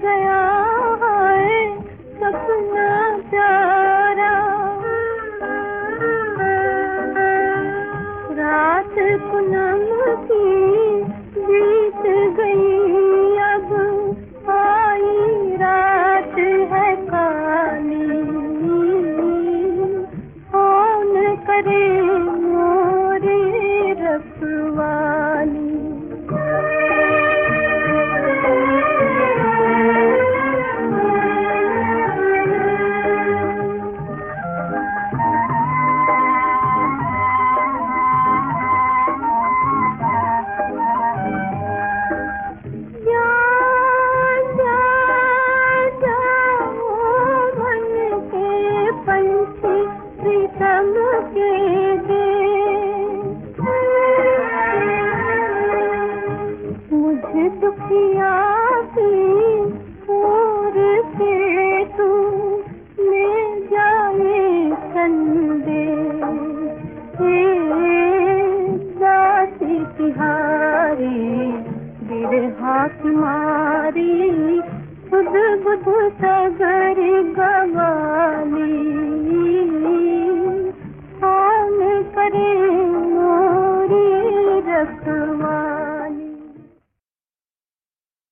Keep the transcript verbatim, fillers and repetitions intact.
गया है सपना प्यारा। रात पूनम की बीत गई अब आई रात है काली। कौन करे मोरे रखवाली। मुझे दुखिया की ओर से तू ले जाए संदे। दासी तिहारी बिरहा की मारी खुद बुध सगर गवाली।